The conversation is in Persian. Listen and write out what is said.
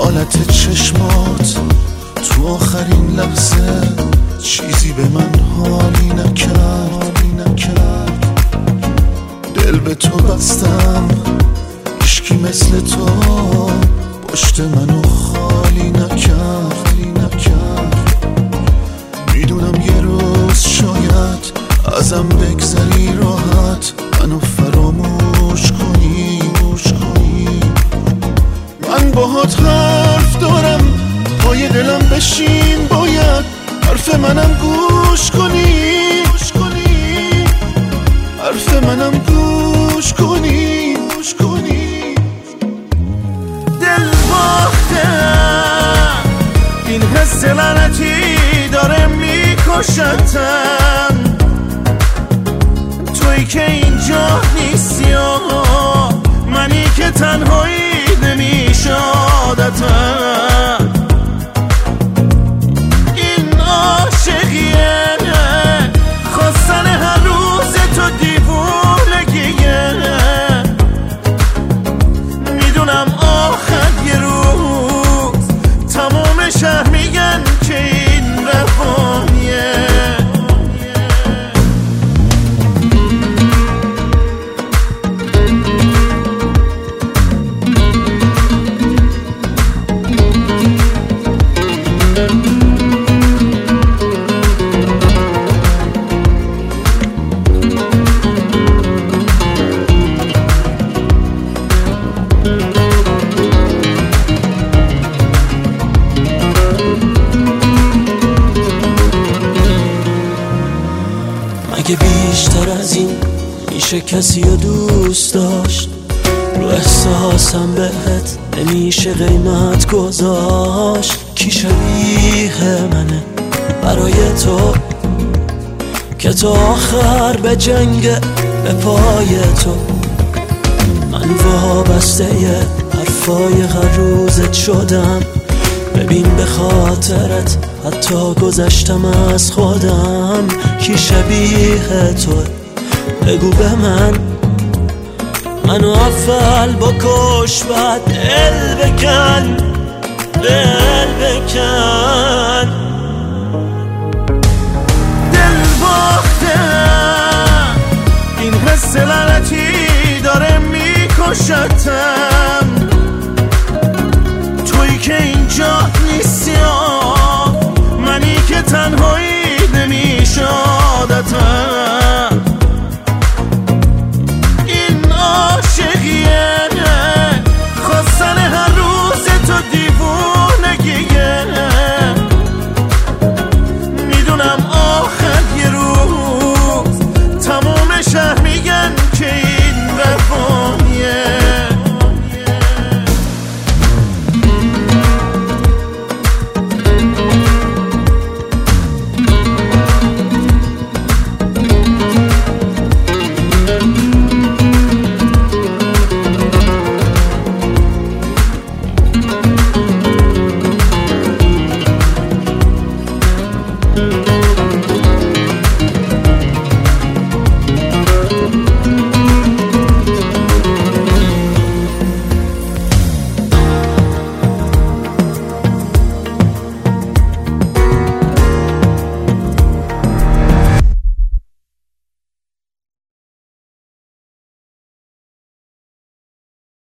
حالت چشمات تو آخرین لحظه چیزی به من حالی نکرد. دل به تو بستم، هیچکی مثل تو پشت منو خالی نکرد. میدونم یه روز شاید ازم بگذری راحت، منو فراموش کنی. من باهات حرف دارم، پای دلم بشین، باید حرف منم گوش کنی. حرف منم گوش کنی. دل باختم، این حس لعنتی داره میکشتم. تویی که اینجا نیستی، منی که تنهایی نمیشه عادتم. این عاشقیه، خواستن هر روز تو دیوونگیه. میدونم آخر یه روز تمام شهر میگن که این رفاهیه. اگه بیشتر از این میشه کسی رو دوست داشت، رو احساسم بهت نمیشه قیمت گذاشت. کی شبیه منه برای تو که تا آخر به جنگ به پای تو؟ من وابسته حرفای هر روزت شدم، ببین به خاطرت حتی گذشتم از خودم. کی شبیه تو بگو به منو اول بکش بعد دل بکن. دل باختم، این حس لعنتی داره میکشتم.